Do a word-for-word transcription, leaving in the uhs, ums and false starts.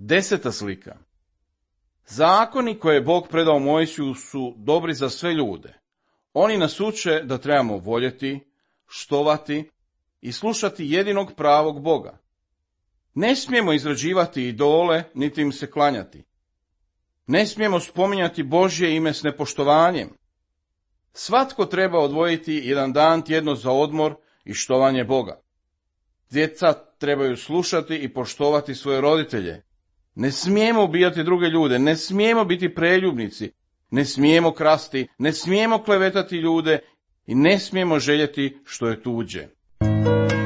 Deseta slika. Zakoni koje je Bog predao Mojsiju su dobri za sve ljude. Oni nas uče da trebamo voljeti, štovati i slušati jedinog pravog Boga. Ne smijemo izrađivati idole, niti im se klanjati. Ne smijemo spominjati Božje ime s nepoštovanjem. Svatko treba odvojiti jedan dan tjedno za odmor i štovanje Boga. Djeca trebaju slušati i poštovati svoje roditelje. Ne smijemo ubijati druge ljude, ne smijemo biti preljubnici, ne smijemo krasti, ne smijemo klevetati ljude i ne smijemo željeti što je tuđe.